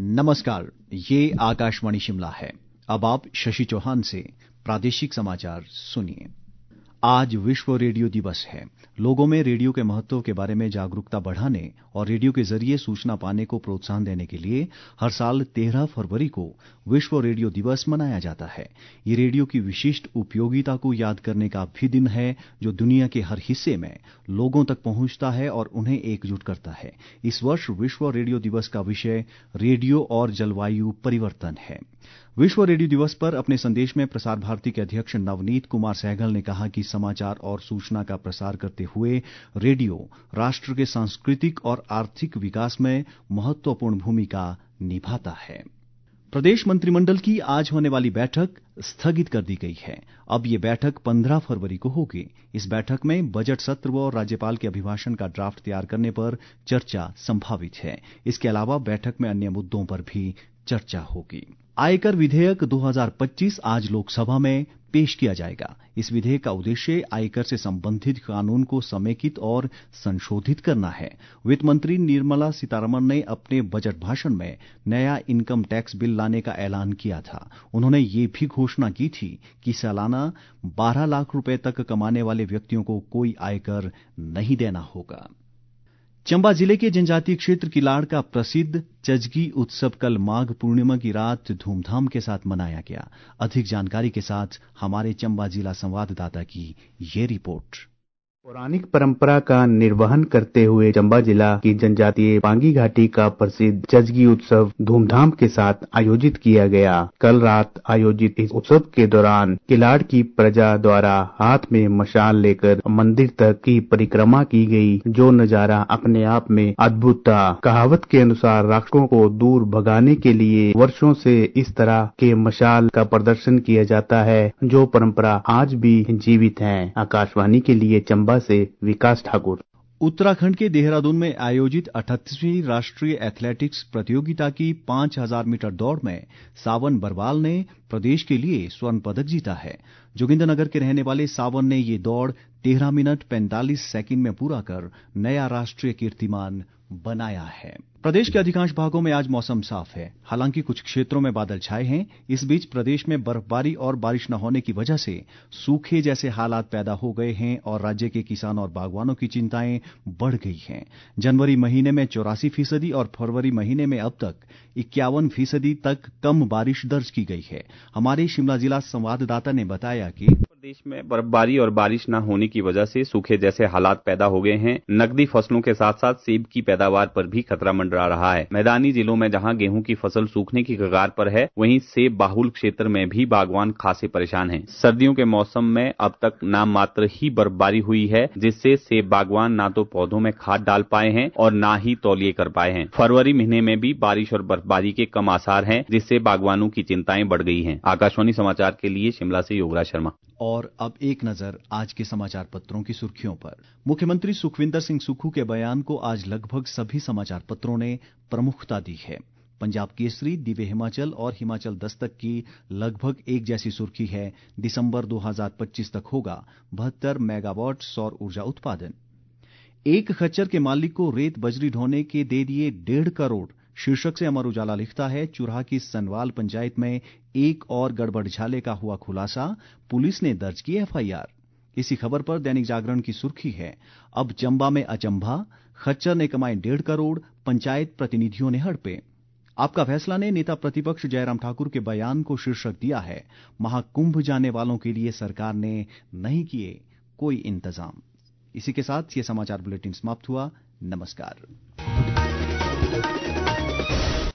नमस्कार, ये आकाशवाणी शिमला है। अब आप शशि चौहान से प्रादेशिक समाचार सुनिए। आज विश्व रेडियो दिवस है। लोगों में रेडियो के महत्व के बारे में जागरूकता बढ़ाने और रेडियो के जरिए सूचना पाने को प्रोत्साहन देने के लिए हर साल 13 फरवरी को विश्व रेडियो दिवस मनाया जाता है। ये रेडियो की विशिष्ट उपयोगिता को याद करने का भी दिन है, जो दुनिया के हर हिस्से में लोगों तक पहुंचता है और उन्हें एकजुट करता है। इस वर्ष विश्व रेडियो दिवस का विषय रेडियो और जलवायु परिवर्तन है। विश्व रेडियो दिवस पर अपने संदेश में प्रसार भारती के अध्यक्ष नवनीत कुमार सहगल ने कहा कि समाचार और सूचना का प्रसार करते हुए रेडियो राष्ट्र के सांस्कृतिक और आर्थिक विकास में महत्वपूर्ण भूमिका निभाता है। प्रदेश मंत्रिमंडल की आज होने वाली बैठक स्थगित कर दी गई है। अब ये बैठक 15 फरवरी को होगी। इस बैठक में बजट सत्र व राज्यपाल के अभिभाषण का ड्राफ्ट तैयार करने पर चर्चा संभावित है। इसके अलावा बैठक में अन्य मुद्दों पर भी चर्चा होगी। आयकर विधेयक 2025 आज लोकसभा में पेश किया जाएगा। इस विधेयक का उद्देश्य आयकर से संबंधित कानून को समेकित और संशोधित करना है। वित्त मंत्री निर्मला सीतारमण ने अपने बजट भाषण में नया इनकम टैक्स बिल लाने का ऐलान किया था। उन्होंने ये भी घोषणा की थी कि सालाना 12 लाख रुपए तक कमाने वाले व्यक्तियों को कोई आयकर नहीं देना होगा। चंबा जिले के जनजातीय क्षेत्र किलाड़ का प्रसिद्ध चजगी उत्सव कल माघ पूर्णिमा की रात धूमधाम के साथ मनाया गया। अधिक जानकारी के साथ हमारे चंबा जिला संवाददाता की ये रिपोर्ट। पौराणिक परंपरा का निर्वहन करते हुए चंबा जिला की जनजातीय पांगी घाटी का प्रसिद्ध चजगी उत्सव धूमधाम के साथ आयोजित किया गया। कल रात आयोजित इस उत्सव के दौरान किलाड़ की प्रजा द्वारा हाथ में मशाल लेकर मंदिर तक की परिक्रमा की गई, जो नजारा अपने आप में अद्भुत था। कहावत के अनुसार राक्षसों को दूर भगाने के लिए वर्षों से इस तरह के मशाल का प्रदर्शन किया जाता है, जो परंपरा आज भी जीवित है। आकाशवाणी के लिए चंबा से विकास ठाकुर। उत्तराखंड के देहरादून में आयोजित 38वीं राष्ट्रीय एथलेटिक्स प्रतियोगिता की 5000 मीटर दौड़ में सावन बरवाल ने प्रदेश के लिए स्वर्ण पदक जीता है। जोगिंद्रनगर के रहने वाले सावन ने ये दौड़ 13 मिनट 45 सेकंड में पूरा कर नया राष्ट्रीय कीर्तिमान बनाया है। प्रदेश के अधिकांश भागों में आज मौसम साफ है। हालांकि कुछ क्षेत्रों में बादल छाए हैं। इस बीच प्रदेश में बर्फबारी और बारिश न होने की वजह से सूखे जैसे हालात पैदा हो गए हैं और राज्य के किसान और बागवानों की चिंताएं बढ़ गई हैं। जनवरी महीने में 84% और फरवरी महीने में अब तक 51% तक कम बारिश दर्ज की गई है। हमारे शिमला जिला संवाददाता ने बताया कि प्रदेश में बर्फबारी और बारिश न होने की वजह से सूखे जैसे हालात पैदा हो गए हैं। नकदी फसलों के साथ साथ सेब की पैदावार पर भी खतरा मंडरा रहा है। मैदानी जिलों में जहां गेहूं की फसल सूखने की कगार पर है, वहीं सेब बाहुल क्षेत्र में भी बागवान खासे परेशान हैं। सर्दियों के मौसम में अब तक नाम मात्र ही बर्फबारी हुई है, जिससे सेब बागवान ना तो पौधों में खाद डाल पाए हैं और ना ही तौलिए कर पाए हैं। फरवरी महीने में भी बारिश और बर्फबारी के कम आसार हैं, जिससे बागवानों की चिंताएं बढ़ गई हैं। आकाशवाणी समाचार के लिए शिमला से योगराज शर्मा। और अब एक नजर आज के समाचार पत्रों की सुर्खियों पर। मुख्यमंत्री सुखविंदर सिंह सुक्खू के बयान को आज लगभग सभी समाचार पत्रों ने प्रमुखता दी है। पंजाब केसरी, दिव्य हिमाचल और हिमाचल दस्तक की लगभग एक जैसी सुर्खी है, दिसंबर 2025 तक होगा 72 मेगावाट सौर ऊर्जा उत्पादन। एक खच्चर के मालिक को रेत बजरी ढोने के दे दिए 1.5 करोड़, शीर्षक से अमर उजाला लिखता है चुराह की सनवाल पंचायत में एक और गड़बड़झाले का हुआ खुलासा, पुलिस ने दर्ज की एफआईआर। इसी खबर पर दैनिक जागरण की सुर्खी है, अब चंबा में अचंभा, खच्चर ने कमाए 1.5 करोड़, पंचायत प्रतिनिधियों ने हड़पे। आपका फैसला ने नेता प्रतिपक्ष जयराम ठाकुर के बयान को शीर्षक दिया है, महाकुंभ जाने वालों के लिए सरकार ने नहीं किए कोई इंतजाम। इसी के साथ ये समाचार बुलेटिन समाप्त हुआ। नमस्कार।